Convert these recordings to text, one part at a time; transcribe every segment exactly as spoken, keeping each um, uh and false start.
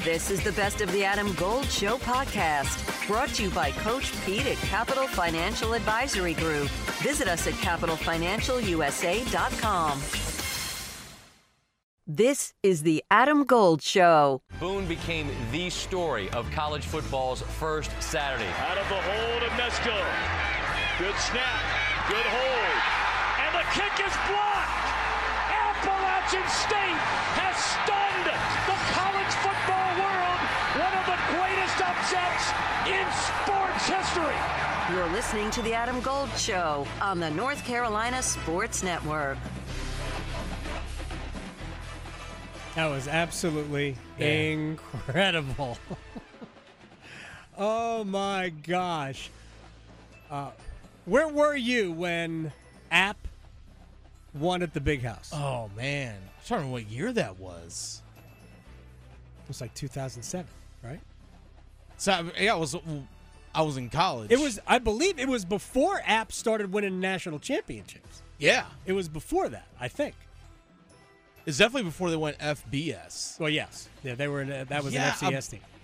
This is the Best of the Adam Gold Show podcast, brought to you by Coach Pete at Capital Financial Advisory Group. Visit us at capital financial u s a dot com. This is the Adam Gold Show. Boone became the story of college football's first Saturday. Out of the hole to Mesko. Good snap, good hold, and the kick is blocked. Appalachian State has stunned the college football world. One of the greatest upsets in sports history. You're listening to the Adam Gold Show on the North Carolina Sports Network. That was absolutely yeah. incredible. Oh, my gosh. Uh, where were you when App won at the Big House? Oh, man. I'm trying to remember what year that was. It was like two thousand seven, right? So, yeah, I was, I was in college. It was, I believe it was before App started winning national championships. Yeah. It was before that, I think. It's definitely before they went F B S. Well, yes. Yeah, they were in a, that was yeah, an F C S I'm, team.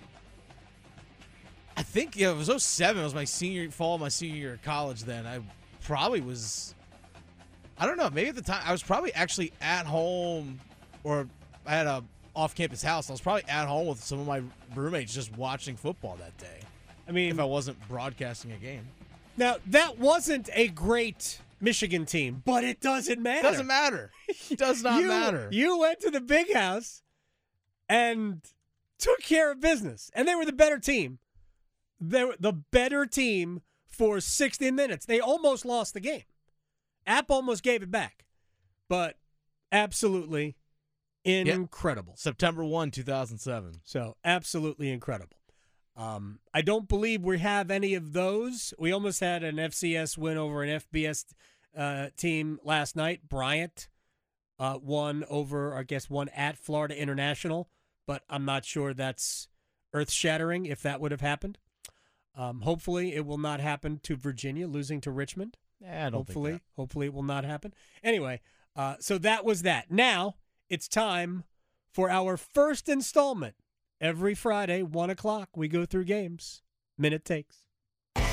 I think, yeah, it was oh seven. It was my senior, fall of my senior year of college then. I probably was, I don't know, maybe at the time, I was probably actually at home, or I had a off-campus house. I was probably at home with some of my roommates just watching football that day. I mean, if I wasn't broadcasting a game. Now, that wasn't a great Michigan team, but it doesn't matter. Doesn't matter. It does not you, matter. You went to the Big House and took care of business, and they were the better team. They were the better team for sixty minutes. They almost lost the game. App almost gave it back, but absolutely incredible. Yep. September first, two thousand seven. So absolutely incredible. Um, I don't believe we have any of those. We almost had an F C S win over an F B S uh, team last night. Bryant uh, won over, I guess, won at Florida International, but I'm not sure that's earth-shattering if that would have happened. Um, hopefully it will not happen to Virginia losing to Richmond. Yeah, I don't hopefully, think that. hopefully it will not happen. Anyway, uh, so that was that. Now it's time for our first installment. Every Friday, one o'clock, we go through games. Minute takes. All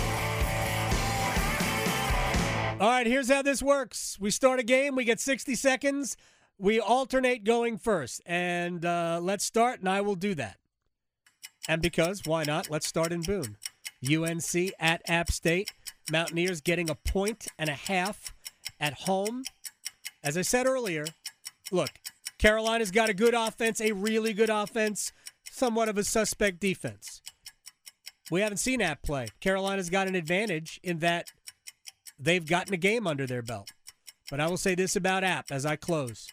right, here's how this works. We start a game. We get sixty seconds. We alternate going first. And uh, let's start, and I will do that. And because, why not? Let's start in Boone. U N C at App State. Mountaineers getting a point and a half at home. As I said earlier, look, Carolina's got a good offense, a really good offense, somewhat of a suspect defense. We haven't seen App play. Carolina's got an advantage in that they've gotten a game under their belt. But I will say this about App as I close.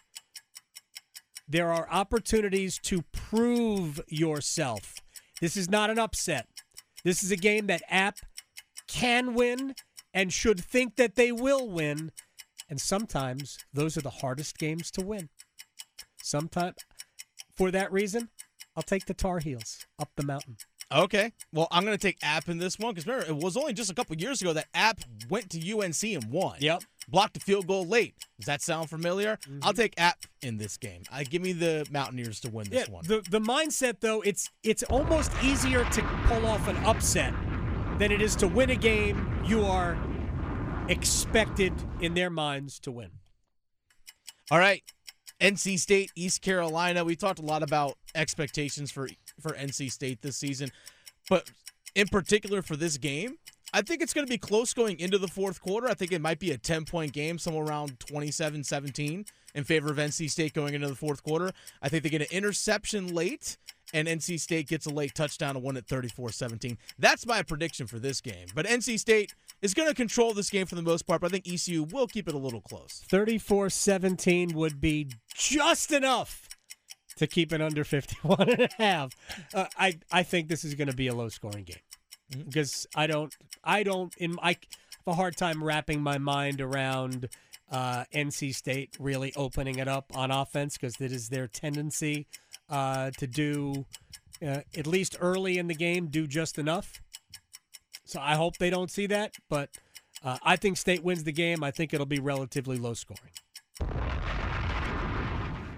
There are opportunities to prove yourself. This is not an upset. This is a game that App can win and should think that they will win. And sometimes those are the hardest games to win. Sometimes, for that reason, I'll take the Tar Heels up the mountain. Okay. Well, I'm going to take App in this one because remember, it was only just a couple years ago that App went to U N C and won. Yep. Blocked a field goal late. Does that sound familiar? Mm-hmm. I'll take App in this game. I give me the Mountaineers to win this yeah, one. The the mindset, though, it's it's almost easier to pull off an upset than it is to win a game you are expected in their minds to win. All right. N C State, East Carolina. We talked a lot about expectations for, for N C State this season. But in particular for this game, I think it's going to be close going into the fourth quarter. I think it might be a ten-point game, somewhere around twenty-seven seventeen in favor of N C State going into the fourth quarter. I think they get an interception late, and N C State gets a late touchdown to win at thirty-four seventeen. That's my prediction for this game. But N C State is going to control this game for the most part, but I think E C U will keep it a little close. thirty-four seventeen would be just enough to keep it under fifty-one and a half. Uh, I, I think this is going to be a low-scoring game. Because I don't, I don't, in I have a hard time wrapping my mind around uh, N C State really opening it up on offense because it is their tendency uh, to do, uh, at least early in the game, do just enough. So I hope they don't see that, but uh, I think State wins the game. I think it'll be relatively low scoring.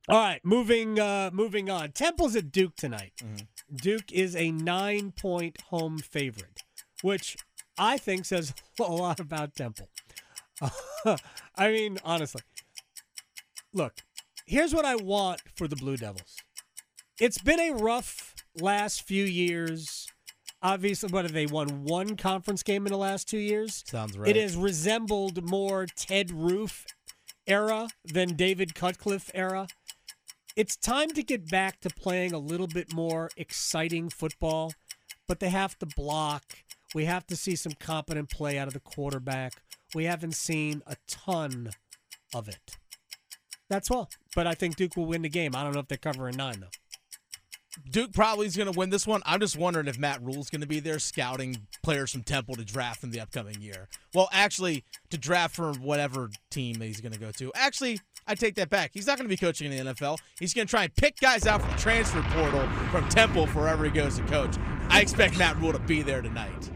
All right, moving uh, moving on. Temple's at Duke tonight. Mm-hmm. Duke is a nine-point home favorite, which I think says a lot about Temple. I mean, honestly. Look, here's what I want for the Blue Devils. It's been a rough last few years. Obviously, what have they won? One conference game in the last two years? Sounds right. It has resembled more Ted Roof era than David Cutcliffe era. It's time to get back to playing a little bit more exciting football, but they have to block. We have to see some competent play out of the quarterback. We haven't seen a ton of it. That's all. But I think Duke will win the game. I don't know if they're covering nine, though. Duke probably is going to win this one. I'm just wondering if Matt Rule's going to be there scouting players from Temple to draft in the upcoming year. Well, actually, to draft for whatever team he's going to go to. Actually, I take that back. He's not going to be coaching in the N F L. He's going to try and pick guys out from the transfer portal from Temple for wherever he goes to coach. I expect Matt Rule to be there tonight.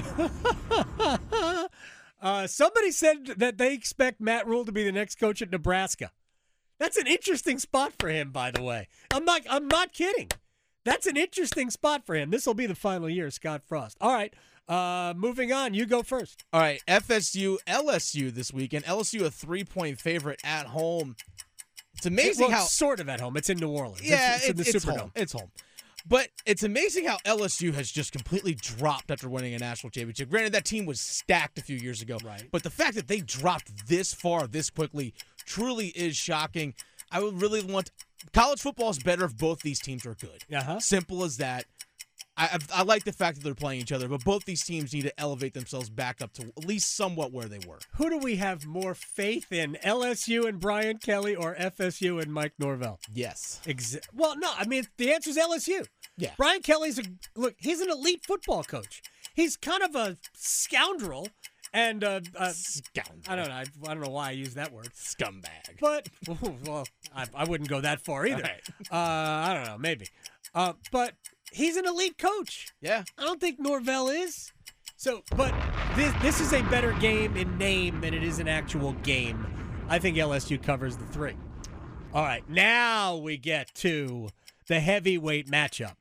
uh, somebody said that they expect Matt Rule to be the next coach at Nebraska. That's an interesting spot for him, by the way. I'm not. I'm not kidding. That's an interesting spot for him. This will be the final year of Scott Frost. All right, uh, moving on. You go first. All right, F S U, L S U this weekend. L S U a three-point favorite at home. It's amazing it, well, how it's sort of at home. It's in New Orleans. Yeah, it's, it's in the it's Superdome. home. It's home. But it's amazing how L S U has just completely dropped after winning a national championship. Granted, that team was stacked a few years ago. Right. But the fact that they dropped this far, this quickly, truly is shocking. I would really want – college football is better if both these teams are good. Uh-huh. Simple as that. I, I I like the fact that they're playing each other, but both these teams need to elevate themselves back up to at least somewhat where they were. Who do we have more faith in, L S U and Brian Kelly or F S U and Mike Norvell? Yes. Exa- well, no, I mean, the answer is L S U. Yeah. Brian Kelly's a – look, he's an elite football coach. He's kind of a scoundrel and uh, uh, Scoundrel. I don't know. I, I don't know why I use that word. Scumbag. But, well, I, I wouldn't go that far either. Right. Uh, I don't know, maybe. Uh, but he's an elite coach. Yeah. I don't think Norvell is. So, but this this is a better game in name than it is an actual game. I think L S U covers the three. All right, now we get to the heavyweight matchup.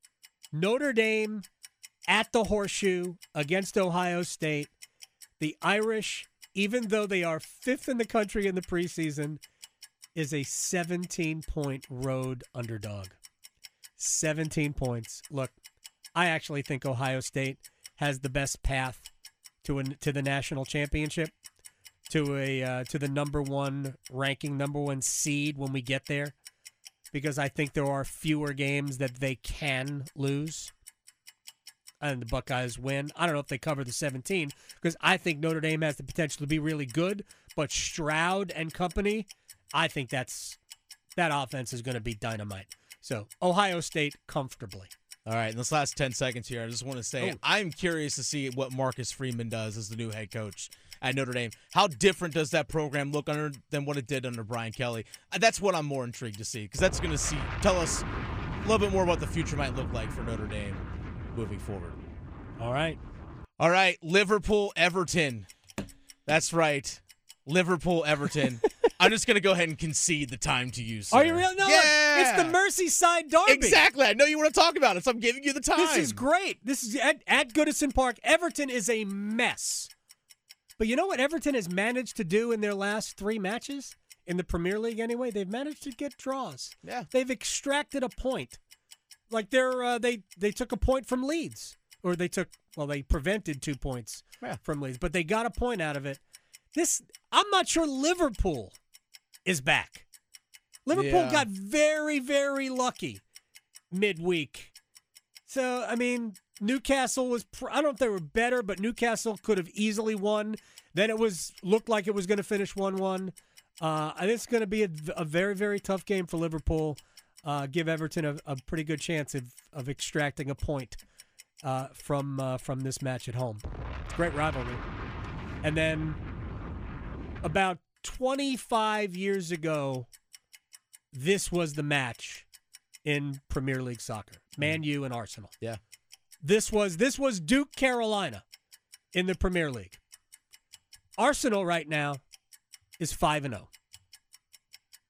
Notre Dame at the Horseshoe against Ohio State. The Irish, even though they are fifth in the country in the preseason, is a seventeen-point road underdog. seventeen points. Look, I actually think Ohio State has the best path to a, to the national championship, to a uh, to the number one ranking, number one seed when we get there, because I think there are fewer games that they can lose, and the Buckeyes win. I don't know if they cover the seventeen, because I think Notre Dame has the potential to be really good, but Stroud and company, I think that's that offense is going to be dynamite. So, Ohio State comfortably. All right, in this last ten seconds here, I just want to say Oh. I'm curious to see what Marcus Freeman does as the new head coach at Notre Dame. How different does that program look under than what it did under Brian Kelly? Uh, That's what I'm more intrigued to see, because that's going to see tell us a little bit more about the future might look like for Notre Dame moving forward. All right. All right, Liverpool, Everton. That's right, Liverpool, Everton. I'm just going to go ahead and concede the time to you, sir. Are you real? No, look, Yeah. it's the Merseyside Derby. Exactly. I know you want to talk about it, so I'm giving you the time. This is great. This is at, at Goodison Park. Everton is a mess. But you know what Everton has managed to do in their last three matches? In the Premier League anyway, they've managed to get draws. Yeah. They've extracted a point. Like they're uh, they they took a point from Leeds. Or they took well, they prevented two points Yeah. from Leeds, but they got a point out of it. This I'm not sure Liverpool is back. Liverpool Yeah. got very, very lucky midweek. So, I mean, Newcastle was, pr- I don't know if they were better, but Newcastle could have easily won. Then it was looked like it was going to finish one one. Uh, I think it's going to be a, a very, very tough game for Liverpool. Uh, give Everton a, a pretty good chance of, of extracting a point uh, from uh, from this match at home. It's a great rivalry. And then about twenty-five years ago, this was the match in Premier League soccer. Man U and Arsenal. Yeah. This was this was Duke Carolina in the Premier League. Arsenal right now is five and oh.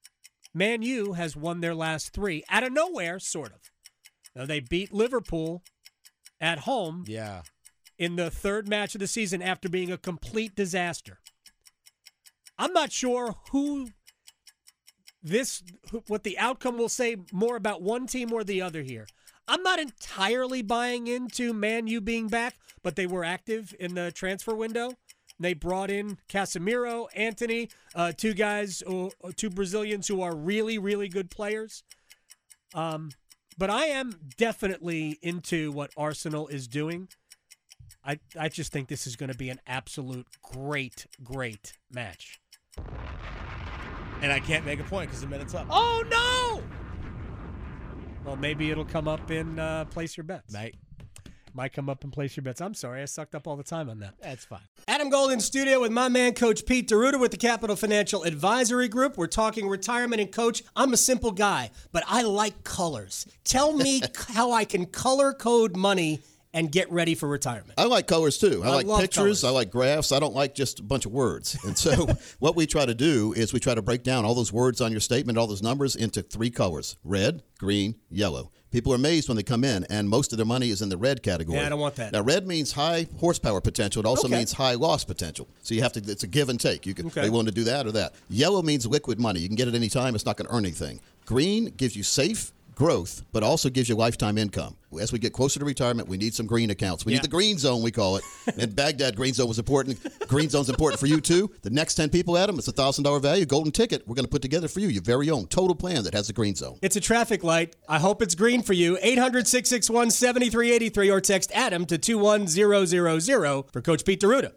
Man U has won their last three out of nowhere, sort of. Now, they beat Liverpool at home Yeah. in the third match of the season after being a complete disaster. I'm not sure who this, what the outcome will say more about one team or the other here. I'm not entirely buying into Man U being back, but they were active in the transfer window. They brought in Casemiro, Antony, uh, two guys, uh, two Brazilians who are really, really good players. Um, but I am definitely into what Arsenal is doing. I, I just think this is going to be an absolute great, great match. And I can't make a point because the minute's up. Oh, no! Well, maybe it'll come up in uh, Place Your Bets. Might. Might come up and Place Your Bets. I'm sorry, I sucked up all the time on that. That's fine. Adam Gold in studio with my man, Coach Pete D'Arruda with the Capital Financial Advisory Group. We're talking retirement. And, Coach, I'm a simple guy, but I like colors. Tell me how I can color code money and get ready for retirement. I like colors, too. I, I like love pictures. colors. I like graphs. I don't like just a bunch of words. And so what we try to do is we try to break down all those words on your statement, all those numbers, into three colors: red, green, yellow. People are amazed when they come in, and most of their money is in the red category. Yeah, I don't want that. Now, red means high horsepower potential. It also Okay. means high loss potential. So you have to, it's a give and take. You can Okay. be willing to do that or that. Yellow means liquid money. You can get it any time. It's not going to earn anything. Green gives you safe growth, but also gives you lifetime income. As we get closer to retirement, we need some green accounts. We Yeah. need the green zone, we call it. And Baghdad green zone was important. Green zone's important for you, too. The next ten people, Adam, it's a one thousand dollars value, golden ticket. We're going to put together for you your very own total plan that has the green zone. It's a traffic light. I hope it's green for you. eight hundred, six six one, seven three eight three or text Adam to two one zero zero zero for Coach Pete D'Arruda.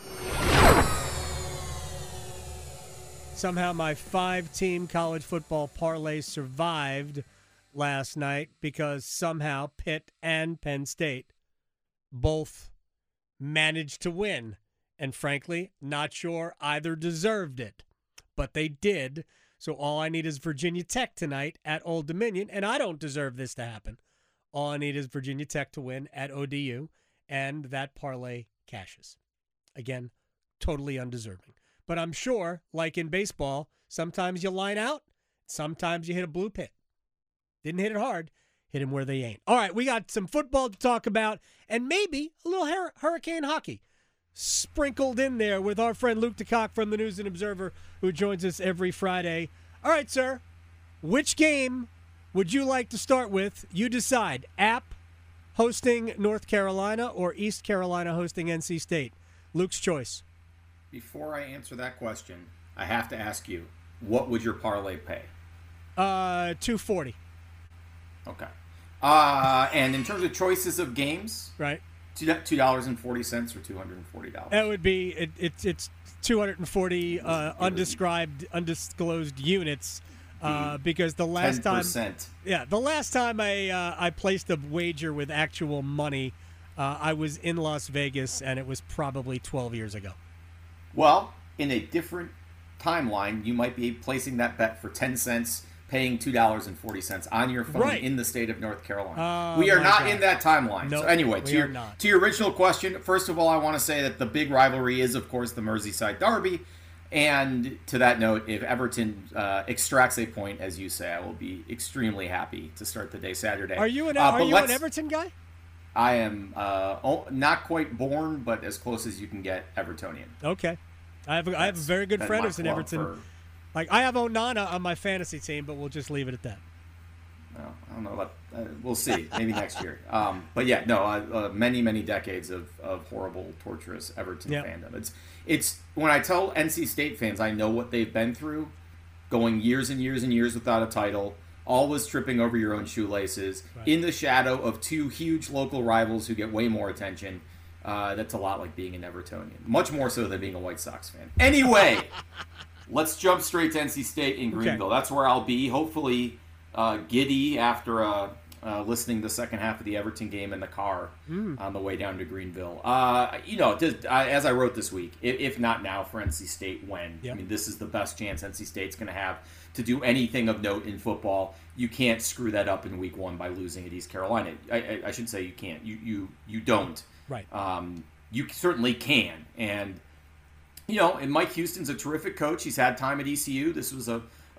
Somehow my five-team college football parlay survived last night because somehow Pitt and Penn State both managed to win. And frankly, not sure either deserved it. But they did. So all I need is Virginia Tech tonight at Old Dominion. And I don't deserve this to happen. All I need is Virginia Tech to win at O D U. And that parlay cashes. Again, totally undeserving. But I'm sure, like in baseball, sometimes you line out. Sometimes you hit a blue pit. Didn't hit it hard. Hit him where they ain't. All right, we got some football to talk about and maybe a little hur- hurricane hockey sprinkled in there with our friend Luke DeCock from the News and Observer, who joins us every Friday. All right, sir, which game would you like to start with? You decide. App hosting North Carolina or East Carolina hosting N C State? Luke's choice. Before I answer that question, I have to ask you, what would your parlay pay? Uh, two forty. Okay. Uh, and in terms of choices of games, Right. two dollars and forty cents or two hundred and forty dollars. That would be it, it's it's two hundred forty uh, undescribed, undisclosed units. Uh, because the last ten time, percent. yeah, the last time I uh, I placed a wager with actual money, uh, I was in Las Vegas, and it was probably twelve years ago. Well, in a different timeline, you might be placing that bet for ten cents, paying two dollars and forty cents on your phone Right. in the state of North Carolina. Oh, we are my not God. in that timeline. Nope, so anyway, we to are your, not. to your original question, first of all, I want to say that the big rivalry is, of course, the Merseyside Derby. And to that note, if Everton uh, extracts a point, as you say, I will be extremely happy to start the day Saturday. Are you an Uh, Are but you an let's- Everton guy? I am uh, oh, not quite born, but as close as you can get Evertonian. Okay, I have a, I have a That's very good been friend my who's an club Everton. for- Like I have Onana on my fantasy team, but we'll just leave it at that. Well, I don't know. About, uh, we'll see. Maybe next year. Um, but yeah, no. Uh, uh, many, many decades of, of horrible, torturous Everton Yep. fandom. It's it's when I tell N C State fans I know what they've been through, going years and years and years without a title, always tripping over your own shoelaces, Right. in the shadow of two huge local rivals who get way more attention. Uh, that's a lot like being an Evertonian, much more so than being a White Sox fan. Anyway, let's jump straight to N C State in Greenville. Okay. That's where I'll be. Hopefully. Uh, giddy after uh, uh, listening to the second half of the Everton game in the car Mm. on the way down to Greenville. Uh, you know, just, I, as I wrote this week, if, if not now for N C State, when? Yep. I mean, this is the best chance N C State's going to have to do anything of note in football. You can't screw that up in week one by losing at East Carolina. I, I, I should say you can't. You you you don't. Right. Um, you certainly can. And, you know, and Mike Houston's a terrific coach. He's had time at E C U. This was a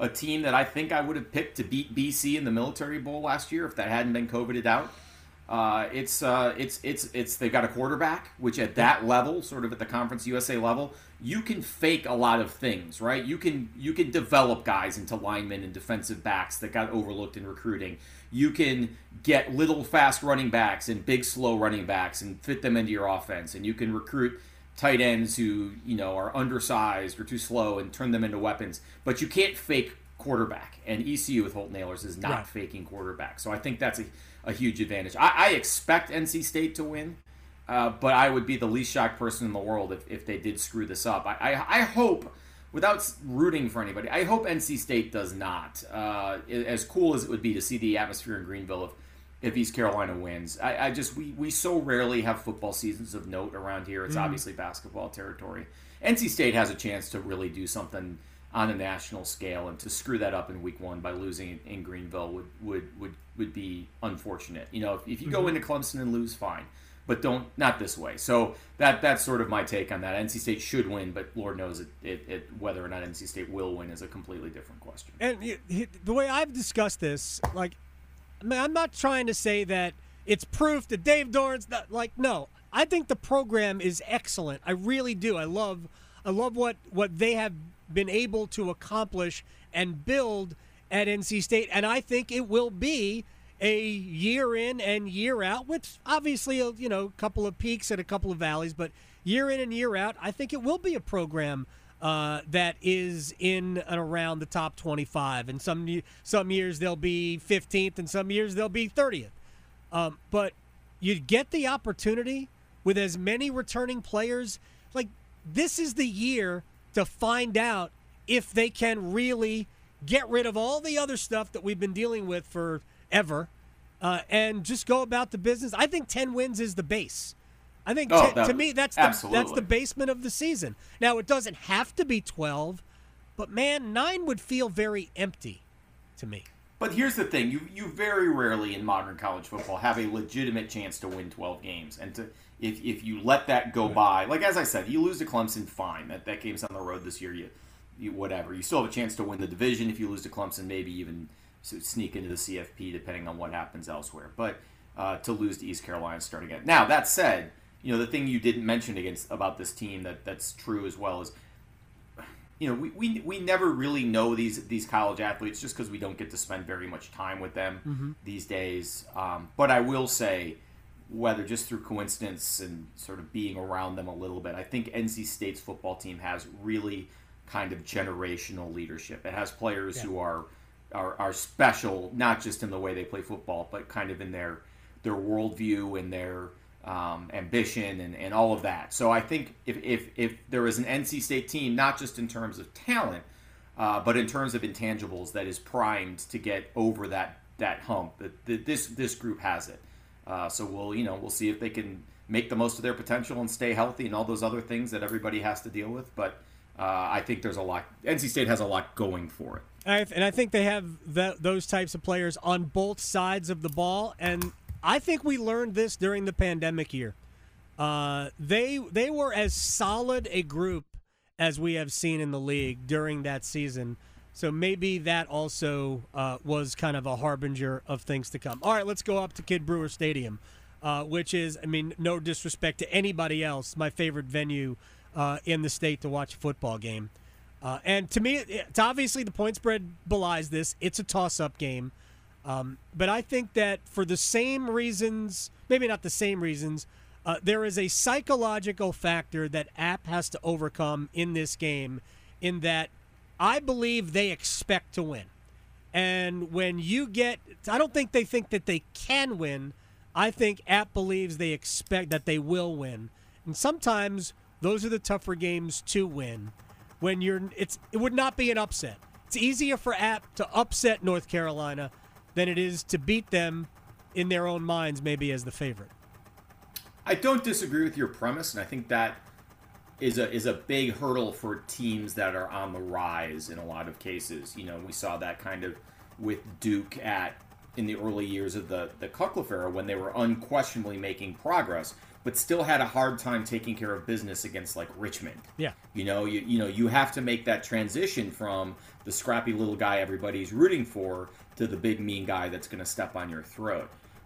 a team that I think I would have picked to beat B C in the Military Bowl last year if that hadn't been COVIDed out. Uh, it's uh, it's it's it's they've got a quarterback, which at that level, sort of at the Conference U S A level, you can fake a lot of things, right? You can you can develop guys into linemen and defensive backs that got overlooked in recruiting. You can get little fast running backs and big slow running backs and fit them into your offense, and you can recruit tight ends who, you know, are undersized or too slow and turn them into weapons. But you can't fake quarterback, and E C U with Holton Ahlers is not right. faking quarterback. So I think that's a, a huge advantage. I, I expect N C State to win, uh, but I would be the least shocked person in the world if, if they did screw this up. I, I, I hope, without rooting for anybody, I hope N C State does not. Uh, as cool as it would be to see the atmosphere in Greenville if, if East Carolina wins. I, I just, we, we so rarely have football seasons of note around here. It's mm. obviously basketball territory. N C State has a chance to really do something on a national scale, and to screw that up in week one by losing in Greenville would would would, would be unfortunate. You know, if, if you go into Clemson and lose, fine, but don't not this way. So that that's sort of my take on that. N C State should win, but Lord knows it, it, it whether or not N C State will win is a completely different question. And the way I've discussed this, like, I mean, I'm not trying to say that it's proof that Dave Doran's not, like, no. I think the program is excellent. I really do. I love I love what, what they have been able to accomplish and build at N C State, and I think it will be a year in and year out, with obviously a you know couple of peaks and a couple of valleys, but year in and year out, I think it will be a program uh, that is in and around the top twenty-five. And some some years they'll be fifteenth, and some years they'll be thirtieth. Um, but you get the opportunity with as many returning players. Like, this is the year to find out if they can really get rid of all the other stuff that we've been dealing with forever uh, and just go about the business. I think ten wins is the base. I think oh, t- that, to me that's the, absolutely. that's the basement of the season. Now, it doesn't have to be twelve, but, man, nine would feel very empty to me. But here's the thing. You you very rarely in modern college football have a legitimate chance to win twelve games. And to if if you let that go by, like as I said, you lose to Clemson, fine. That that game's on the road this year. You, you whatever. You still have a chance to win the division if you lose to Clemson, maybe even sneak into the C F P depending on what happens elsewhere. But uh, to lose to East Carolina starting again. Now, that said, you know, the thing you didn't mention against about this team that, that's true as well is, you know, we, we we never really know these these college athletes just because we don't get to spend very much time with them mm-hmm. these days. Um, but I will say, whether just through coincidence and sort of being around them a little bit, I think N C State's football team has really kind of generational leadership. It has players yeah. who are, are are special, not just in the way they play football, but kind of in their their worldview and their Um, ambition and, and all of that. So I think if, if if there is an N C State team, not just in terms of talent, uh, but in terms of intangibles, that is primed to get over that that hump, that, that this this group has it. Uh, so we'll you know we'll see if they can make the most of their potential and stay healthy and all those other things that everybody has to deal with. But uh, I think there's a lot. N C State has a lot going for it. I, and I think they have that, those types of players on both sides of the ball. And I think we learned this during the pandemic year. Uh, they they were as solid a group as we have seen in the league during that season. So maybe that also uh, was kind of a harbinger of things to come. All right, let's go up to Kidd Brewer Stadium, uh, which is, I mean, no disrespect to anybody else, my favorite venue uh, in the state to watch a football game. Uh, and to me, it's obviously the point spread belies this. It's a toss-up game. Um, but I think that for the same reasons, maybe not the same reasons, uh, there is a psychological factor that App has to overcome in this game, in that I believe they expect to win. And when you get, I don't think they think that they can win. I think App believes they expect that they will win. And sometimes those are the tougher games to win. When you're, it's, it would not be an upset. It's easier for App to upset North Carolina than it is to beat them in their own minds, maybe as the favorite. I don't disagree with your premise, and I think that is a is a big hurdle for teams that are on the rise in a lot of cases. You know, we saw that kind of with Duke at in the early years of the, the Cutcliffe era when they were unquestionably making progress. but still had a hard time taking care of business against like Richmond. Yeah. You know, you you know, you have to make that transition from the scrappy little guy everybody's rooting for to the big mean guy that's going to step on your throat.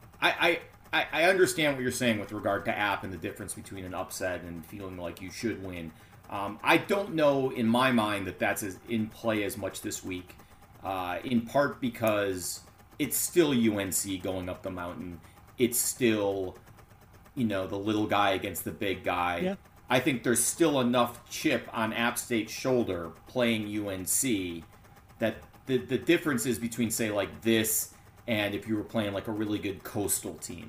I, I I understand what you're saying with regard to App and the difference between an upset and feeling like you should win. Um, I don't know in my mind that that's as in play as much this week, uh, in part because it's still U N C going up the mountain. It's still, you know, the little guy against the big guy. Yeah. I think there's still enough chip on App State's shoulder playing U N C that the, the difference is between, say, like this and if you were playing like a really good Coastal team,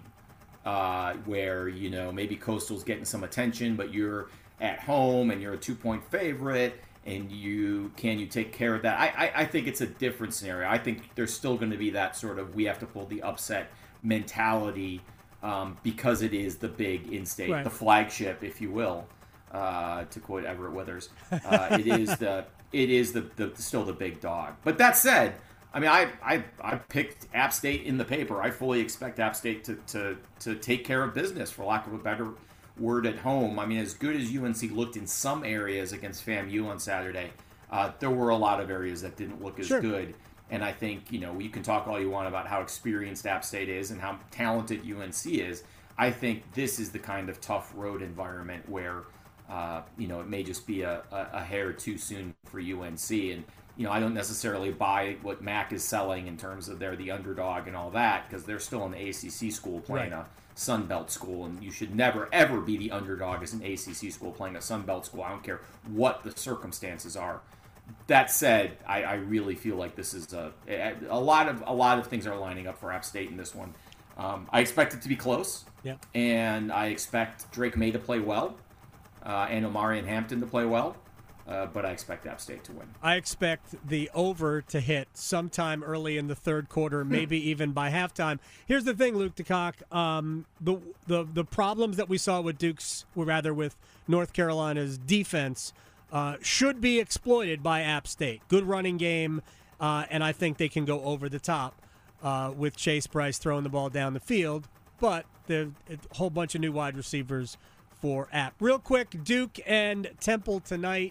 uh, where, you know, maybe Coastal's getting some attention, but you're at home and you're a two-point favorite, and you can you take care of that? I, I, I think it's a different scenario. I think there's still going to be that sort of we have to pull the upset mentality um, because it is the big in-state, right. the flagship, if you will, uh, to quote Everett Withers. Uh, it is the it is the, the still the big dog. But that said, I mean, I, I I picked App State in the paper. I fully expect App State to, to, to take care of business, for lack of a better word, at home. I mean, as good as U N C looked in some areas against FAMU on Saturday, uh, there were a lot of areas that didn't look as sure. good. And I think, you know, you can talk all you want about how experienced App State is and how talented U N C is. I think this is the kind of tough road environment where, uh, you know, it may just be a, a, a hair too soon for U N C. And, you know, I don't necessarily buy what Mac is selling in terms of they're the underdog and all that, because they're still an A C C school playing right. a Sun Belt school, and you should never, ever be the underdog as an A C C school playing a Sun Belt school. I don't care what the circumstances are. That said, I, I really feel like this is a a lot of a lot of things are lining up for App State in this one. Um, I expect it to be close, yeah, and I expect Drake May to play well, uh, and Omarion Hampton to play well. Uh, but I expect App State to win. I expect the over to hit sometime early in the third quarter, maybe even by halftime. Here's the thing, Luke DeCock. Um, the the the problems that we saw with Duke's, or rather with North Carolina's defense, uh, should be exploited by App State. Good running game, uh, and I think they can go over the top uh, with Chase Bryce throwing the ball down the field. But there's a whole bunch of new wide receivers for App. Real quick, Duke and Temple tonight.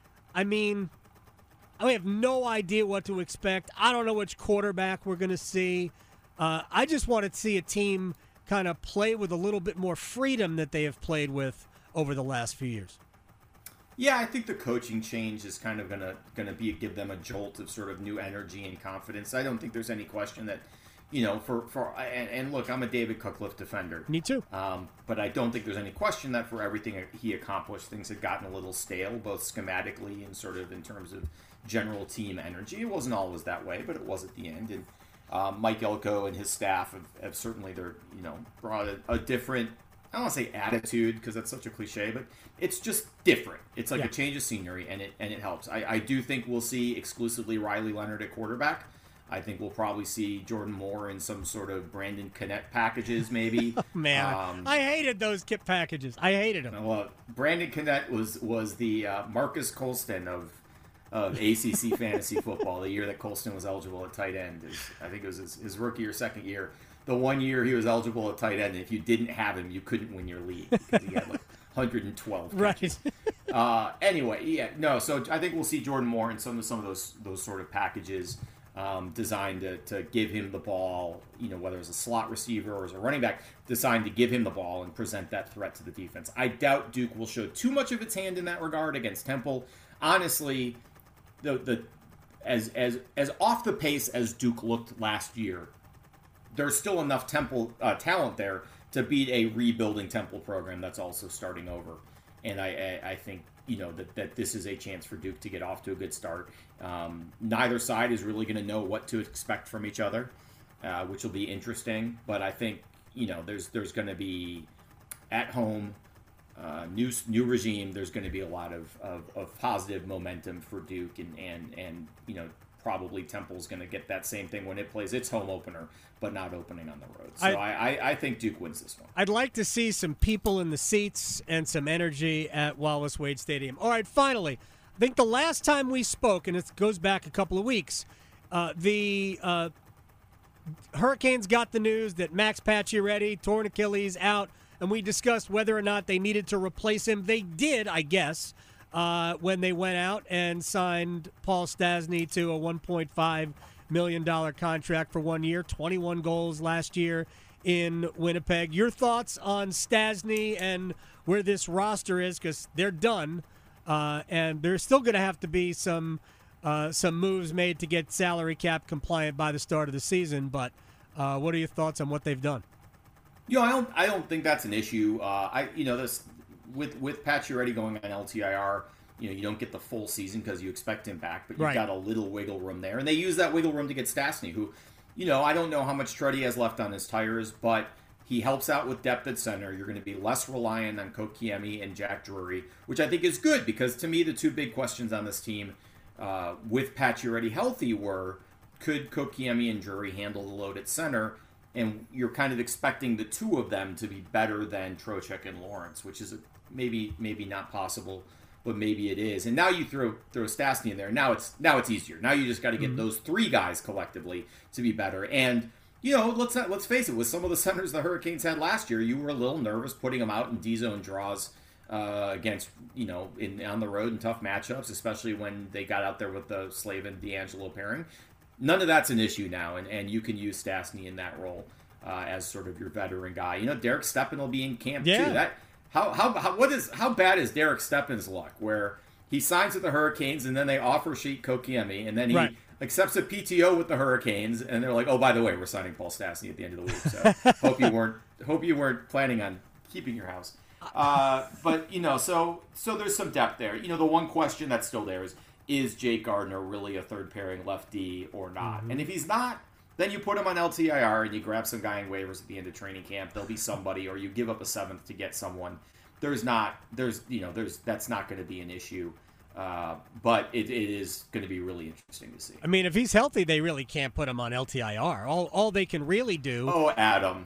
I mean, I have no idea what to expect. I don't know which quarterback we're going to see. Uh, I just want to see a team kind of play with a little bit more freedom that they have played with over the last few years. Yeah, I think the coaching change is kind of gonna gonna be give them a jolt of sort of new energy and confidence. I don't think there's any question that, you know, for for and, and look, I'm a David Cutcliffe defender. Me too. Um, but I don't think there's any question that for everything he accomplished, things had gotten a little stale, both schematically and sort of in terms of general team energy. It wasn't always that way, but it was at the end. And um, Mike Elko and his staff have, have certainly, they're you know brought a, a different, I don't want to say attitude because that's such a cliche, but it's just different. It's like yeah. a change of scenery, and it and it helps. I, I do think we'll see exclusively Riley Leonard at quarterback. I think we'll probably see Jordan Moore in some sort of Brandon Connect packages, maybe. Oh, man, um, I hated those kit packages. I hated them. Well, Brandon Connect was was the uh, Marcus Colston of of A C C fantasy football. The year that Colston was eligible at tight end, is, I think it was his, his rookie or second year. The one year he was eligible at tight end, and if you didn't have him, you couldn't win your league because he had like one hundred twelve catches. Right. uh, anyway, yeah, no. So I think we'll see Jordan Moore in some of some of those those sort of packages. Um, designed to, to give him the ball, you know, whether it's a slot receiver or as a running back, designed to give him the ball and present that threat to the defense. I doubt Duke will show too much of its hand in that regard against Temple. Honestly, the the as as as off the pace as Duke looked last year, there's still enough Temple uh, talent there to beat a rebuilding Temple program that's also starting over. And I I, I think. You know, that, that this is a chance for Duke to get off to a good start. Um, neither side is really going to know what to expect from each other, uh, which will be interesting. But I think, you know, there's there's going to be, at home, uh, new new regime, there's going to be a lot of, of, of positive momentum for Duke. And, and, and you know, probably Temple's going to get that same thing when it plays its home opener, but not opening on the road. So I, I, I think Duke wins this one. I'd like to see some people in the seats and some energy at Wallace Wade Stadium. All right, finally, I think the last time we spoke, and it goes back a couple of weeks, uh, the uh, Hurricanes got the news that Max Pacioretty, torn Achilles, out and we discussed whether or not they needed to replace him. They did, I guess, uh, when they went out and signed Paul Stastny to a one point five million dollars contract for one year, twenty-one goals last year in Winnipeg. Your thoughts on Stastny and where this roster is, because they're done, uh, and there's still going to have to be some uh, some moves made to get salary cap compliant by the start of the season. But uh, what are your thoughts on what they've done? You know, I don't. I don't think that's an issue. Uh, I, you know, this with with Pacioretty going on L T I R. You know, you don't get the full season because you expect him back, but you've Right. got a little wiggle room there, and they use that wiggle room to get Stastny, who, you know, I don't know how much tread he has left on his tires, but he helps out with depth at center. You're going to be less reliant on Kotkaniemi and Jack Drury, which I think is good because to me the two big questions on this team uh, with Pacioretty healthy were, could Kotkaniemi and Drury handle the load at center? And you're kind of expecting the two of them to be better than Trocheck and Lawrence, which is a, maybe maybe not possible, but maybe it is. And now you throw throw Stastny in there. Now it's now it's easier. Now you just got to get mm-hmm. those three guys collectively to be better. And you know, let's not, let's face it. With some of the centers the Hurricanes had last year, you were a little nervous putting them out in D zone draws uh, against you know in on the road in tough matchups, especially when they got out there with the Slavin D'Angelo pairing. None of that's an issue now, and, and you can use Stastny in that role uh, as sort of your veteran guy. You know, Derek Stepan will be in camp yeah. too. That how how how what is how bad is Derek Stepan's luck? Where he signs with the Hurricanes and then they offer sheet Kotkaniemi and then he right. accepts a P T O with the Hurricanes and they're like, oh, by the way, we're signing Paul Stastny at the end of the week. So hope you weren't hope you weren't planning on keeping your house. Uh, but you know, so so there's some depth there. You know, the one question that's still there is. Is Jake Gardiner really a third pairing lefty or not? Mm-hmm. And if he's not, then you put him on L T I R and you grab some guy in waivers at the end of training camp. There'll be somebody, or you give up a seventh to get someone. There's not, there's you know, there's that's not going to be an issue. Uh, but it, it is going to be really interesting to see. I mean, if he's healthy, they really can't put him on L T I R. All all they can really do. Oh, Adam,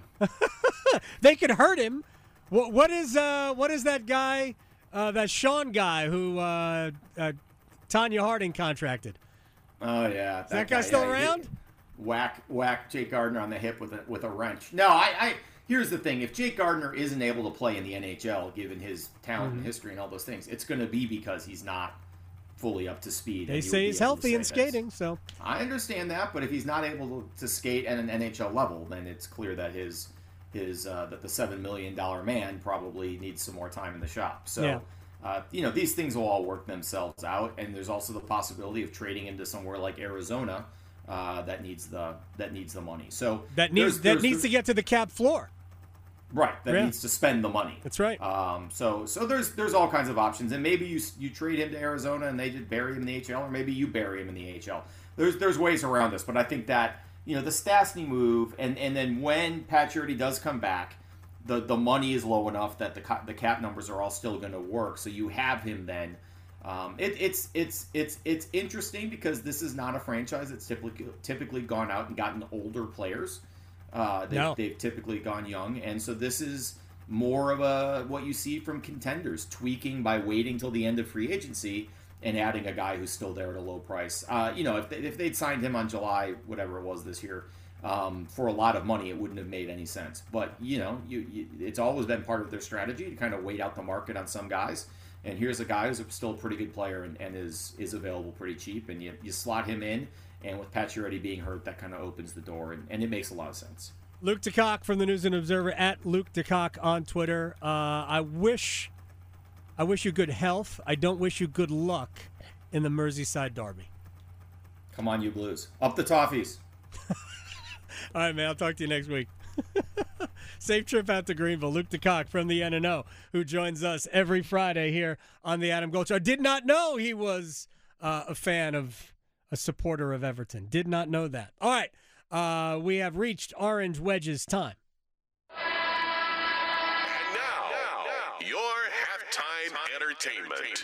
they could hurt him. What what is uh what is that guy, uh, that Sean guy who uh. uh Tanya Harding contracted. Oh yeah, is that, that guy, guy still yeah, around? Hit, whack, whack Jake Gardiner on the hip with a with a wrench. No, I, I. Here's the thing: if Jake Gardiner isn't able to play in the N H L, given his talent mm-hmm. and history and all those things, it's going to be because he's not fully up to speed. They say he's healthy and skating, so I understand that. But if he's not able to, to skate at an N H L level, then it's clear that his his uh, that the seven million dollar man probably needs some more time in the shop. So. Yeah. Uh, you know, these things will all work themselves out, and there's also the possibility of trading into somewhere like Arizona uh, that needs the that needs the money. So that needs there's, that there's, needs there's, to get to the cap floor, right? That yeah. needs to spend the money. That's right. Um, so so there's there's all kinds of options, and maybe you you trade him to Arizona and they just bury him in the A H L, or maybe you bury him in the A H L. There's there's ways around this, but I think that you know the Stastny move, and and then when Pacioretty does come back. The, the money is low enough that the the cap numbers are all still going to work, so you have him then. Um, it, it's it's it's it's interesting because this is not a franchise that's typically typically gone out and gotten older players. Uh, they've, no. they've typically gone young, and so this is more of a what you see from contenders tweaking by waiting till the end of free agency and adding a guy who's still there at a low price. Uh, you know, if they, if they'd signed him on July whatever it was this year. Um, for a lot of money, it wouldn't have made any sense. But, you know, you, you, it's always been part of their strategy to kind of wait out the market on some guys. And here's a guy who's still a pretty good player and, and is is available pretty cheap. And you, you slot him in, and with Pacioretty being hurt, that kind of opens the door. And, and it makes a lot of sense. Luke DeCock from the News and Observer, at Luke DeCock on Twitter. Uh, I wish I wish you good health. I don't wish you good luck in the Merseyside Derby. Come on, you Blues. Up the Toffees. All right, man. I'll talk to you next week. Safe trip out to Greenville. Luke DeCock from the N N O, who joins us every Friday here on the Adam Gold Show. I did not know he was uh, a fan of, a supporter of Everton. Did not know that. All right. Uh, we have reached Orange Wedge's time. And now, now your halftime entertainment.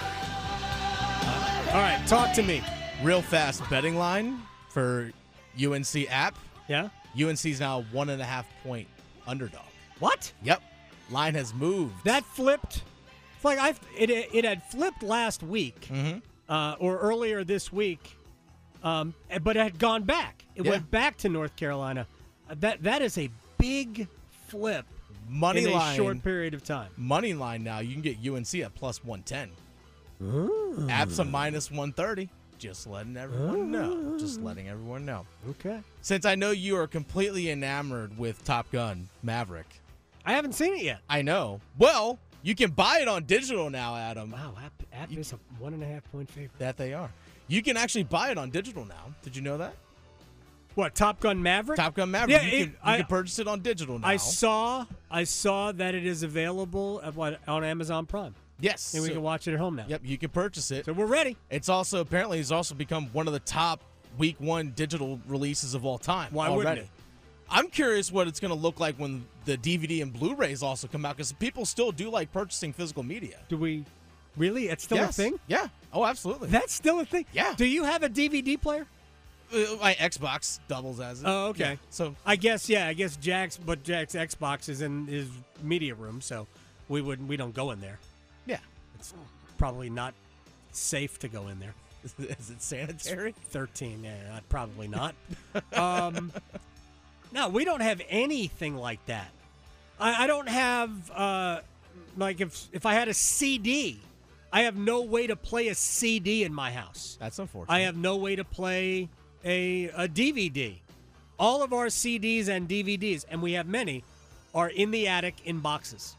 All right. Talk to me. Real fast betting line for U N C app. Yeah. U N C's now one and a half point underdog. What? Yep. Line has moved. That flipped. It's like I it it had flipped last week, mm-hmm. uh, or earlier this week, um, but it had gone back. It yeah. went back to North Carolina. Uh, that that is a big flip Money in line. a short period of time. Money line now, you can get U N C at plus one ten. Abs a minus one thirty. Just letting everyone know. Just letting everyone know. Okay. Since I know you are completely enamored with Top Gun Maverick. I haven't seen it yet. I know. Well, you can buy it on digital now, Adam. Wow, App, app is a one and a half point favorite. That they are. You can actually buy it on digital now. Did you know that? What, Top Gun Maverick? Top Gun Maverick. Yeah, you, it, can, you I, can purchase it on digital now. I saw I saw that it is available at what, on Amazon Prime. Yes. And we so- can watch it at home now. Yep, you can purchase it. So we're ready. It's also apparently it's also become one of the top week one digital releases of all time. Why already. wouldn't it? I'm curious what it's going to look like when the D V D and Blu-rays also come out because people still do like purchasing physical media. Do we really? It's still Yes. a thing? Yeah. Oh, absolutely. That's still a thing? Yeah. Do you have a D V D player? Uh, my Xbox doubles as it. Oh, okay. Yeah, so I guess yeah, I guess Jack's but Jack's Xbox is in his media room, so we would we don't go in there. yeah, It's probably not safe to go in there. is it sanitary? thirteen, yeah, not- probably not. um, no, we don't have anything like that. I, I don't have uh, like if if I had a C D, I have no way to play a C D in my house. That's unfortunate. I have no way to play a, a D V D. All of our C Ds and D V Ds, and we have many, are in the attic in boxes.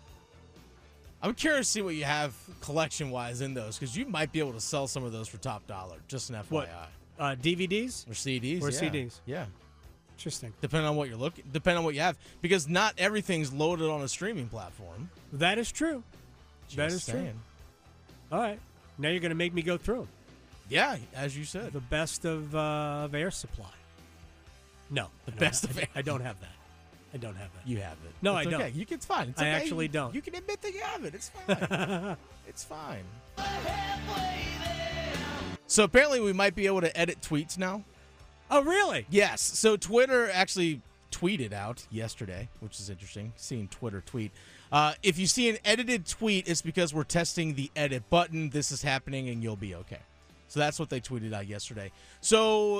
I'm curious to see what you have collection-wise in those because you might be able to sell some of those for top dollar. Just an F Y I. What? Uh, D V Ds? Or C Ds. Or yeah. C Ds. Yeah. Interesting. Depending on what you're looking, depending on what you have, because not everything's loaded on a streaming platform. That is true. that Just is true. saying. All right. Now you're going to make me go through 'em. Yeah, as you said. The best of, uh, of air supply. No. The I don't best have- of I- air- I don't have that. I don't have that. You have it. No, It's I don't. okay. You can, it's fine. It's I okay. actually You- don't. You can admit that you have it. It's fine. It's fine. So apparently we might be able to edit tweets now. Oh, really? Yes. So Twitter actually tweeted out yesterday, which is interesting, seeing Twitter tweet. Uh, if you see an edited tweet, it's because we're testing the edit button. This is happening and you'll be okay. So that's what they tweeted out yesterday. So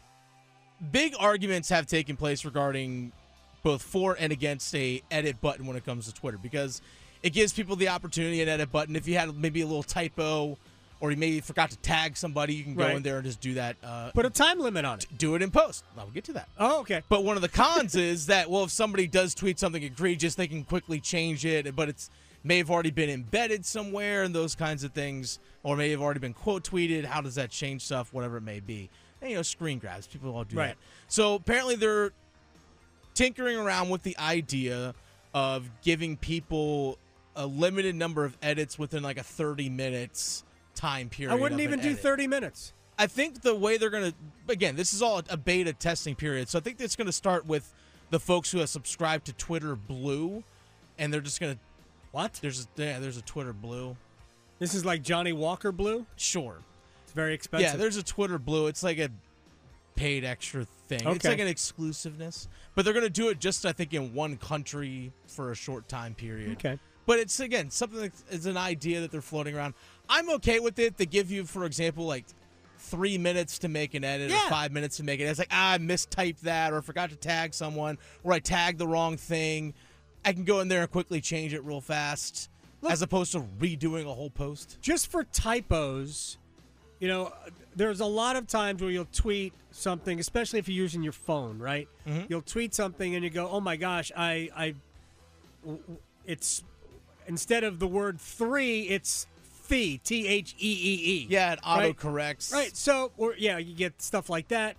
big arguments have taken place regarding both for and against a edit button when it comes to Twitter because it gives people the opportunity an edit button. If you had maybe a little typo or you maybe forgot to tag somebody, you can go Right. in there and just do that. Uh, Put a time limit on it. do it in post. I'll get to that. Oh, okay. But one of the cons is that, well, if somebody does tweet something egregious, they can quickly change it, but it's may have already been embedded somewhere and those kinds of things, or may have already been quote tweeted. How does that change stuff? Whatever it may be. And, you know, screen grabs. People all do Right. that. So apparently they're tinkering around with the idea of giving people a limited number of edits within like a thirty minutes time period. I wouldn't of even an do edit. thirty minutes. I think the way they're going to, again, this is all a beta testing period. So I think it's going to start with the folks who have subscribed to Twitter Blue, and they're just going to, What? there's a, yeah, there's a Twitter Blue. This is like Johnny Walker Blue? Sure. It's very expensive. Yeah, there's a Twitter Blue. It's like a paid extra thing. It's Okay. like an exclusiveness. But they're going to do it just, I think, in one country for a short time period. Okay. But it's, again, something that is an idea that they're floating around. I'm okay with it. They give you, for example, like three minutes to make an edit Yeah. or five minutes to make it. It's like, ah, I mistyped that or forgot to tag someone or I tagged the wrong thing. I can go in there and quickly change it real fast Look- as opposed to redoing a whole post. Just for typos, you know, there's a lot of times where you'll tweet something, especially if you're using your phone, right? Mm-hmm. You'll tweet something and you go, "Oh my gosh, I, I, w- w- it's instead of the word three, it's thee, T H E E E." Yeah, it Right? autocorrects. Right. So, or yeah, you get stuff like that.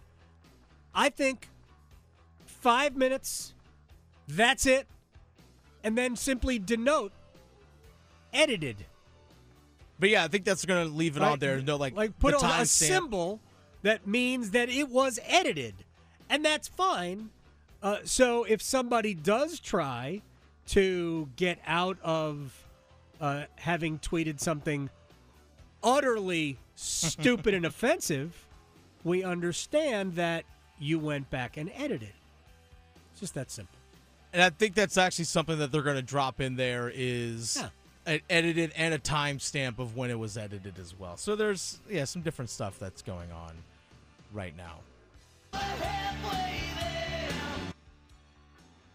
I think five minutes, that's it, and then simply denote edited. But yeah, I think that's going to leave it Right? on there. No, like, like put the a, a timestamp. symbol that means that it was edited, and that's fine. Uh, so if somebody does try to get out of uh, having tweeted something utterly stupid and offensive, we understand that you went back and edited. It's just that simple. And I think that's actually something that they're going to drop in there is Yeah. an edited and a timestamp of when it was edited as well. So there's, yeah, some different stuff that's going on right now.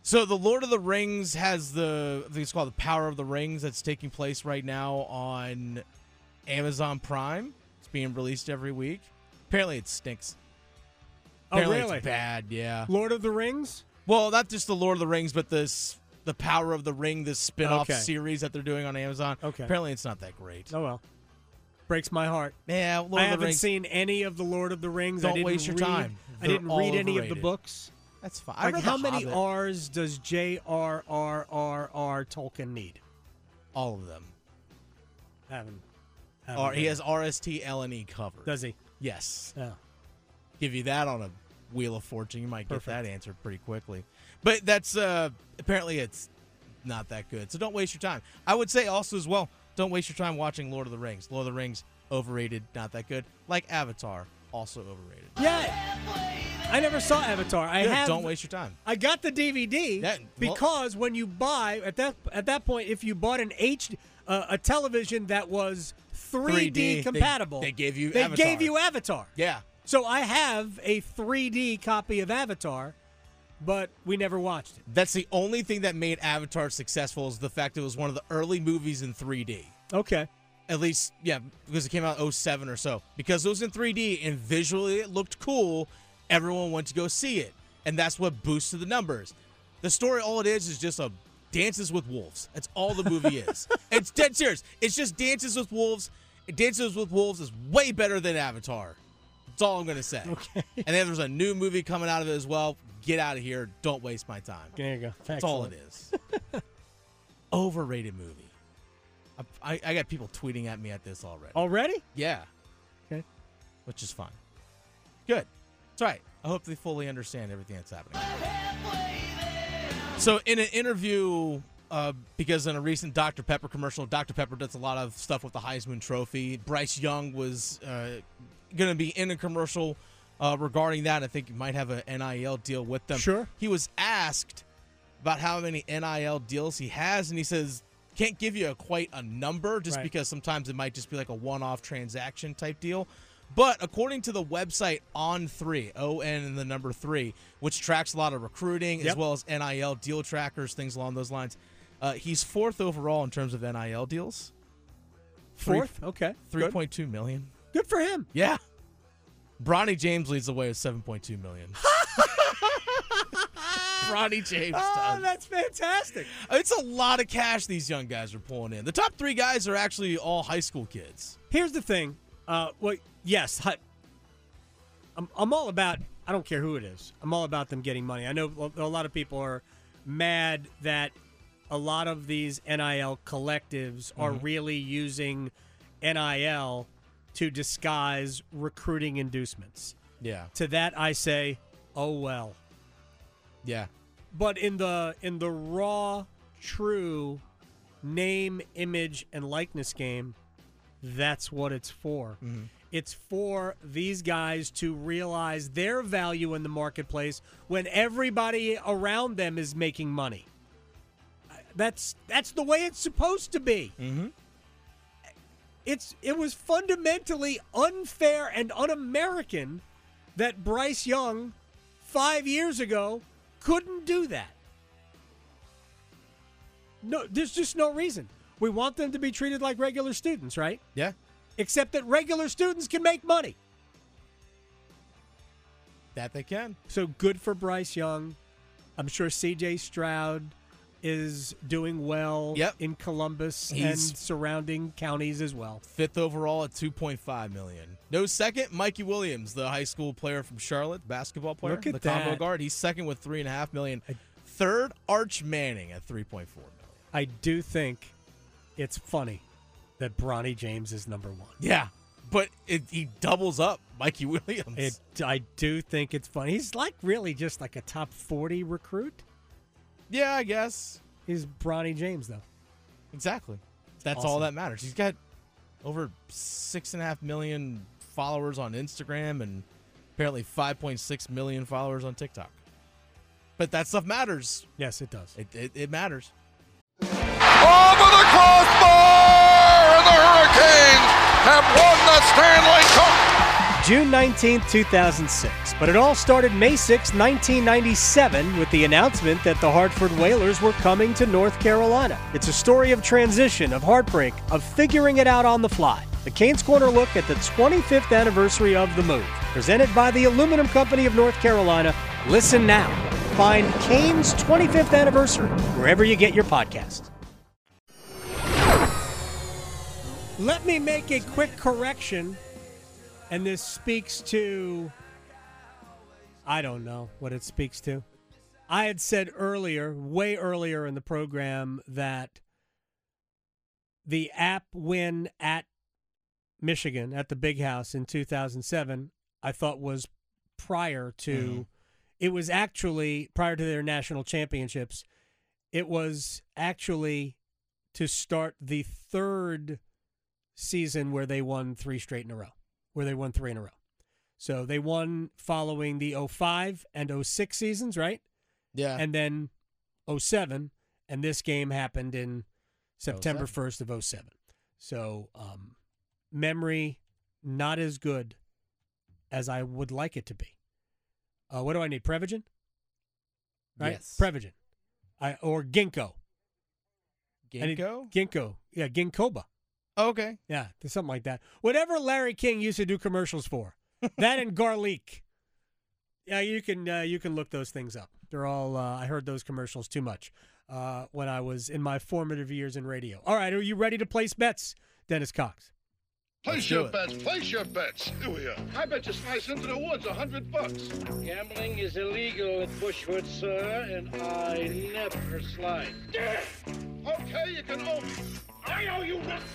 So the Lord of the Rings has the, I think it's called the Power of the Rings, that's taking place right now on Amazon Prime. It's being released every week. Apparently it stinks. Apparently oh, really? It's bad, yeah. Lord of the Rings? Well, not just the Lord of the Rings, but this the Power of the Ring, this spin-off Okay. series that they're doing on Amazon. Okay. Apparently it's not that great. Oh, well. Breaks my heart. Yeah, Lord I of the haven't Rings. seen any of the Lord of the Rings. I Don't didn't waste your read, time. I They're didn't all read any of the overrated. books. That's fine. I Like, read how The many Hobbit. R's does J R R R R Tolkien need? All of them. Haven't. haven't Or he read. has R S T L and E covered. Does he? Yes. Oh. Give you that on a Wheel of Fortune, you might get Perfect. that answered pretty quickly. But that's uh apparently it's not that good. So don't waste your time. I would say also as well, don't waste your time watching Lord of the Rings. Lord of the Rings, overrated, not that good. Like Avatar, also overrated. Yeah. I never saw Avatar. I Good, have. don't waste your time. I got the D V D Yeah, well- because when you buy at that at that point, if you bought an H uh, a television that was three D they- compatible, they gave you they Avatar. gave you Avatar. Yeah. So I have a three D copy of Avatar, but we never watched it. That's the only thing that made Avatar successful is the fact it was one of the early movies in three D. Okay. At least, yeah, because it came out in oh seven or so. Because it was in three D and visually it looked cool, everyone went to go see it. And that's what boosted the numbers. The story, all it is, is just a Dances with Wolves. That's all the movie is. It's dead serious. It's just Dances with Wolves. Dances with Wolves is way better than Avatar. That's all I'm going to say. Okay. And then there's a new movie coming out of it as well. Get out of here. Don't waste my time. There you go. That's all it is. Overrated movie. I, I, I got people tweeting at me at this already. Already? Yeah. Okay. Which is fine. Good. That's right. I hope they fully understand everything that's happening. So in an interview, uh, because in a recent Doctor Pepper commercial, Doctor Pepper does a lot of stuff with the Heisman Trophy. Bryce Young was uh, going to be in a commercial uh, regarding that. I think he might have an N I L deal with them. Sure. He was asked about how many N I L deals he has, and he says, can't give you a, quite a number just Right. because sometimes it might just be like a one-off transaction type deal. But according to the website On three, O N and the number three, which tracks a lot of recruiting as Yep. well as N I L deal trackers, things along those lines, uh, he's fourth overall in terms of N I L deals. Fourth? Okay. three Good. point two million. Good for him. Yeah. Bronny James leads the way with seven point two million. Bronny James Oh, does. that's fantastic. It's a lot of cash these young guys are pulling in. The top three guys are actually all high school kids. Here's the thing. Uh, well, yes, hi- I'm, I'm all about, I don't care who it is. I'm all about them getting money. I know a lot of people are mad that a lot of these N I L collectives are Mhm. really using N I L to disguise recruiting inducements. Yeah. To that I say, oh well. Yeah. But in the in the raw, true name, image, and likeness game, that's what it's for. Mhm. It's for these guys to realize their value in the marketplace when everybody around them is making money. That's that's the way it's supposed to be. Mm-hmm. It's it was fundamentally unfair and un-American that Bryce Young five years ago couldn't do that. No, there's just no reason. We want them to be treated like regular students, right? Yeah. Except that regular students can make money. That they can. So good for Bryce Young. I'm sure C J Stroud is doing well Yep. in Columbus He's- and surrounding counties as well. Fifth overall at two point five million. No second, Mikey Williams, the high school player from Charlotte, basketball player, Look at the combo that. guard. He's second with three and a half million. Third, Arch Manning at three point four million. I do think it's funny that Bronny James is number one. Yeah, but it, he doubles up Mikey Williams. It, I do think it's funny. He's like really just like a top forty recruit. Yeah, I guess. He's Bronny James, though. Exactly. That's Awesome. all that matters. He's got over six and a half million followers on Instagram and apparently five point six million followers on TikTok. But that stuff matters. Yes, it does. It, it, it matters. Over the crossbar, and the Hurricanes have won the Stanley Cup. June nineteenth, two thousand six. But it all started May sixth, nineteen ninety-seven, with the announcement that the Hartford Whalers were coming to North Carolina. It's a story of transition, of heartbreak, of figuring it out on the fly. The Canes Corner look at the twenty-fifth anniversary of the move. Presented by the Aluminum Company of North Carolina. Listen now. Find Canes twenty-fifth Anniversary wherever you get your podcast. Let me make a quick correction. And this speaks to, I don't know what it speaks to. I had said earlier, way earlier in the program, that the App win at Michigan, at the Big House in two thousand seven, I thought was prior to, mm-hmm. it was actually, prior to their national championships, it was actually to start the third season where they won three straight in a row. Where they won three in a row. So they won following the oh five and oh six seasons, right? Yeah. And then oh seven, and this game happened in September first of oh seven. So um, memory not as good as I would like it to be. Uh, what do I need? Prevagen? Right? Yes. Prevagen. I, or ginkgo. Ginkgo? Ginkgo. Yeah, Ginkgoba. Oh, okay. Yeah, something like that. Whatever Larry King used to do commercials for, that and garlic. Yeah, you can uh, you can look those things up. They're all. Uh, I heard those commercials too much uh, when I was in my formative years in radio. All right, are you ready to place bets, Dennis Cox? Place your bets. Place your bets. Here we are. I bet you slice into the woods a hundred bucks. Gambling is illegal at Bushwood, sir, and I never slide. Okay, you can owe me. I owe you nothing.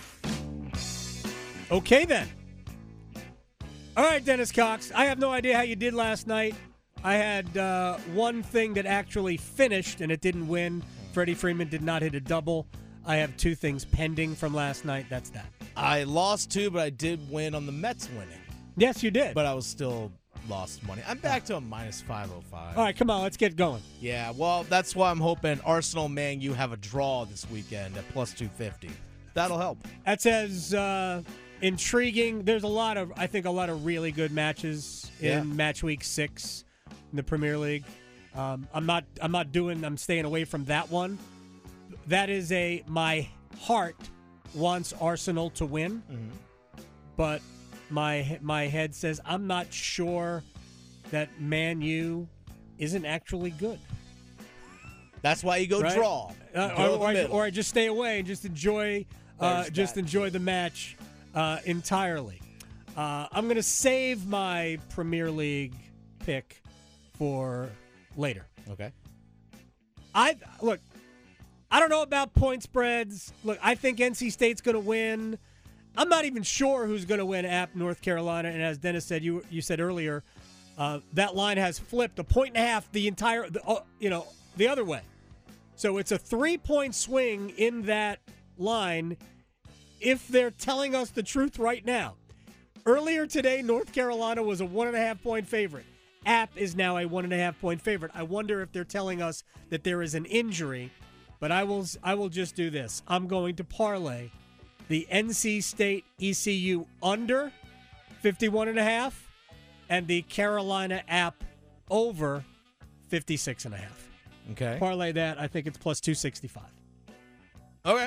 Okay, then. All right, Dennis Cox. I have no idea how you did last night. I had uh, one thing that actually finished, and it didn't win. Freddie Freeman did not hit a double. I have two things pending from last night. That's that. I lost two, but I did win on the Mets winning. Yes, you did. But I was still lost money. I'm back to a minus five oh five. All right, come on. Let's get going. Yeah, well, that's why I'm hoping Arsenal, Man U have a draw this weekend at plus two fifty. That'll help. That says uh, intriguing. There's a lot of, I think, a lot of really good matches in Yeah. match week six in the Premier League. Um, I'm not. I'm not doing. I'm staying away from that one. That is a. My heart wants Arsenal to win, Mm-hmm. but my my head says I'm not sure that Man U isn't actually good. That's why you go Right? draw. Uh, Go or, in the or, I, middle. or I just stay away and just enjoy, uh, There's just that. enjoy the match uh, entirely. Uh, I'm going to save my Premier League pick for later. Okay. I look. I don't know about point spreads. Look, I think N C State's going to win. I'm not even sure who's going to win at North Carolina. And as Dennis said, you you said earlier, uh, that line has flipped a point and a half the entire, the, uh, you know, the other way. So it's a three-point swing in that line if they're telling us the truth right now. Earlier today, North Carolina was a one-and-a-half-point favorite. App is now a one-and-a-half-point favorite. I wonder if they're telling us that there is an injury, but I will I will just do this. I'm going to parlay the N C State E C U under fifty-one and a half and the Carolina App over fifty-six and a half. Okay. Parlay that. I think it's plus two sixty-five. Okay.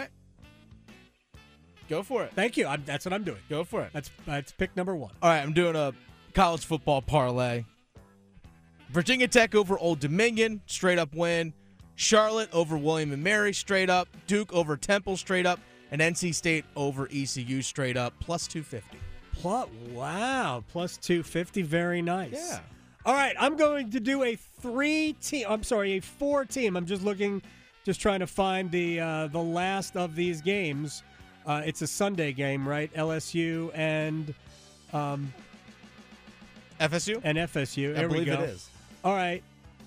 Go for it. Thank you. I'm, that's what I'm doing. Go for it. That's that's pick number one. All right, I'm doing a college football parlay. Virginia Tech over Old Dominion, straight up win. Charlotte over William and Mary, straight up. Duke over Temple, straight up. And N C State over E C U, straight up, plus two fifty. Plus, wow, plus two fifty. Very nice. Yeah. All right, I'm going to do a three-team. I'm sorry, a four-team. I'm just looking, just trying to find the uh, the last of these games. Uh, it's a Sunday game, right? L S U and um, F S U? and F S U. I There we believe go. it is. All right.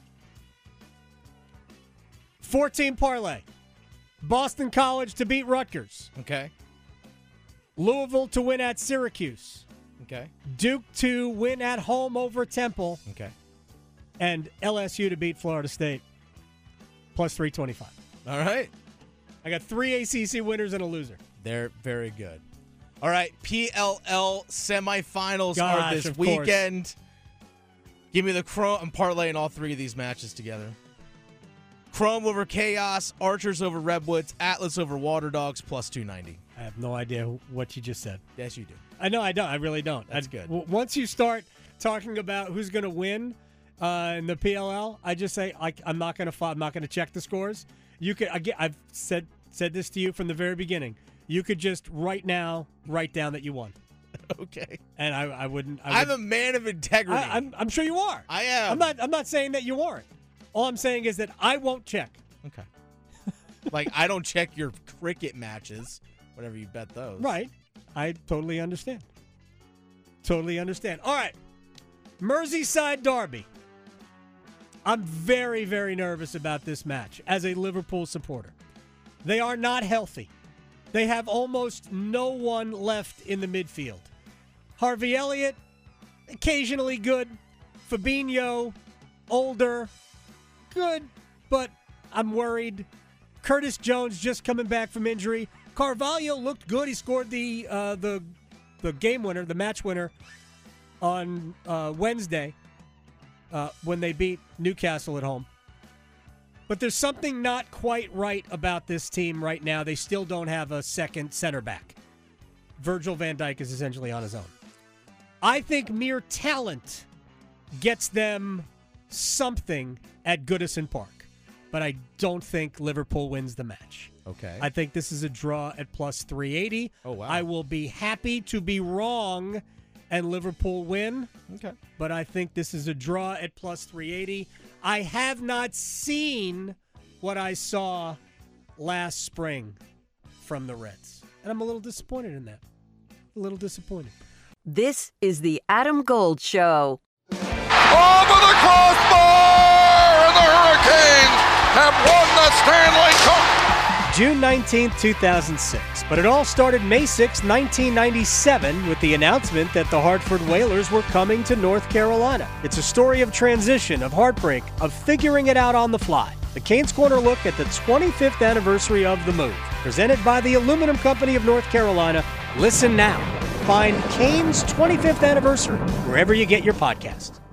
four-team parlay. Boston College to beat Rutgers. Okay. Louisville to win at Syracuse. Okay. Duke to win at home over Temple. Okay. And L S U to beat Florida State. Plus three twenty-five. All right. I got three A C C winners and a loser. They're very good. All right, P L L semifinals Gosh, are this of course. weekend. Give me the Chrome. I'm parlaying all three of these matches together. Chrome over Chaos, Archers over Redwoods, Atlas over Water Dogs, plus two ninety. I have no idea what you just said. Yes, you do. I know I don't. I really don't. That's I, good. w- once you start talking about who's going to win uh, in the P L L, I just say I, I'm not going to. I'm not going to check the scores. You could. I get, I've said said this to you from the very beginning. You could just right now write down that you won. Okay. And I, I wouldn't. I I'm would, a man of integrity. I, I'm, I'm sure you are. I am. I'm not. I'm not saying that you aren't. All I'm saying is that I won't check. Okay. Like, I don't check your cricket matches, whatever you bet those. Right. I totally understand. Totally understand. All right. Merseyside Derby. I'm very, very nervous about this match as a Liverpool supporter. They are not healthy. They have almost no one left in the midfield. Harvey Elliott, occasionally good. Fabinho, older, good, but I'm worried. Curtis Jones just coming back from injury. Carvalho looked good. He scored the uh, the the game winner, the match winner on uh, Wednesday uh, when they beat Newcastle at home. But there's something not quite right about this team right now. They still don't have a second center back. Virgil van Dijk is essentially on his own. I think mere talent gets them something at Goodison Park. But I don't think Liverpool wins the match. Okay. I think this is a draw at plus three eighty. Oh, wow. I will be happy to be wrong and Liverpool win. Okay. But I think this is a draw at plus three eighty. I have not seen what I saw last spring from the Reds. And I'm a little disappointed in that. A little disappointed. This is the Adam Gold Show. Over the crossbar, and the Hurricanes have won the Stanley Cup. June nineteenth, two thousand six. But it all started May sixth, nineteen ninety-seven, with the announcement that the Hartford Whalers were coming to North Carolina. It's a story of transition, of heartbreak, of figuring it out on the fly. The Canes Corner look at the twenty-fifth anniversary of the move. Presented by the Aluminum Company of North Carolina. Listen now. Find Canes' twenty-fifth anniversary wherever you get your podcasts.